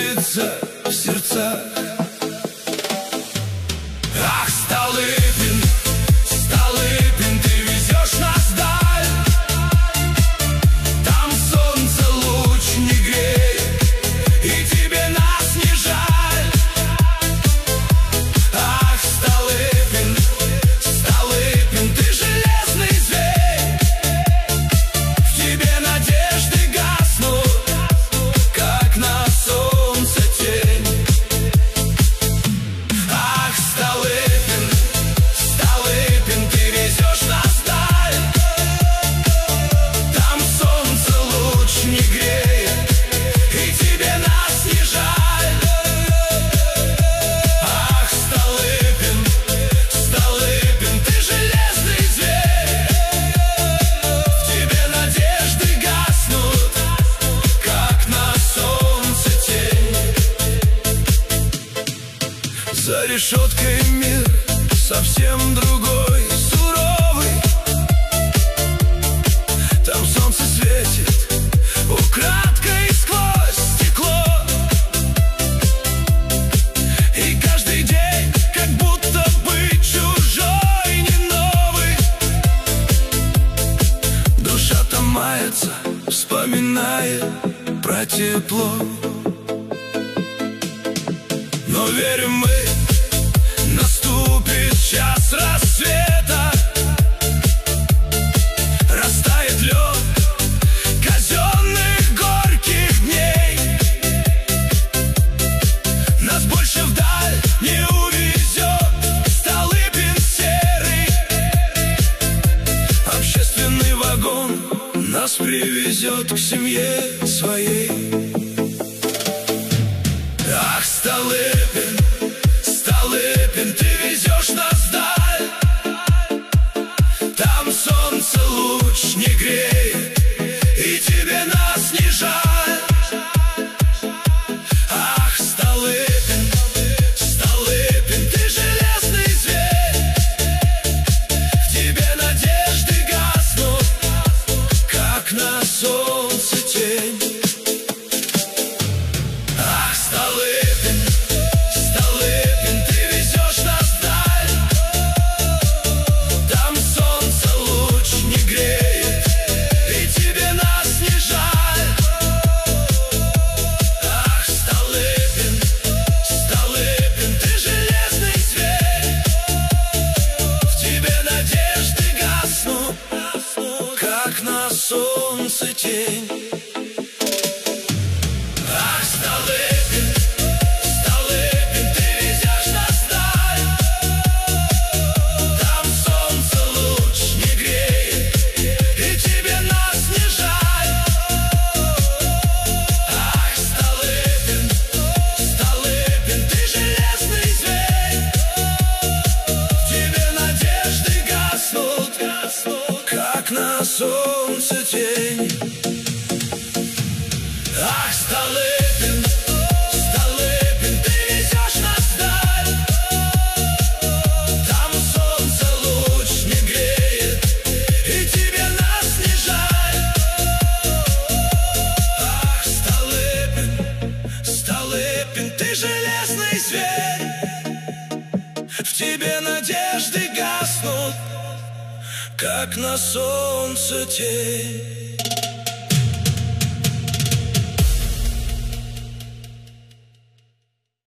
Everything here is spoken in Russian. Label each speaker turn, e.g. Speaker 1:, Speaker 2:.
Speaker 1: путается в сердцах. Ах, Столыпин, Столыпин, ты везешь нас вдаль. Там солнце луч не греет, и тебе нас не жаль. Ах, Столыпин, Столыпин, ты железный зверь. В тебе надежды гаснут, как на солнце тень. Ах, Столыпин, Столыпин, ты везешь нас вдаль. Там солнце луч не греет, и тебе нас не жаль. Ах, Столыпин, Столыпин, ты железный зверь. В тебе надежды гаснут, как на солнце тень. За решеткой мир совсем другой, суровый. Там солнце светит украдкой сквозь стекло. И каждый день как будто бы чужой, не новый. Душа там мается, вспоминая про тепло. Но верим мы, наступит час рассвета. Растает лед казенных горьких дней. Нас больше вдаль не увезет Столыпин серый. Общественный вагон нас привезет к семье своей. Ах, Столыпин, Столыпин, ты везешь нас вдаль. Там солнце луч не греет, и тебе нас не жаль. Ах, Столыпин, Столыпин, ты железный зверь. В тебе надежды гаснут, как на солнце тень. Ах, Столыпин, Столыпин, ты везешь нас вдаль. Там солнце луч не греет, и тебе нас не жаль. Ах, Столыпин, Столыпин, ты железный зверь. В тебе надежды гаснут, как на солнце тень. Ах, Столыпин, Столыпин, ты везешь нас вдаль. Там солнце луч не греет, и тебе нас не жаль. Ах, Столыпин, Столыпин, ты железный зверь. В тебе надежды гаснут, как на солнце тень. Ах, Столыпин, Столыпин, ты везешь нас вдаль. Там солнце луч не греет, и тебе нас не жаль. Ах, Столыпин, Столыпин, ты железный зверь. В тебе надежды гаснут, как на солнце тень.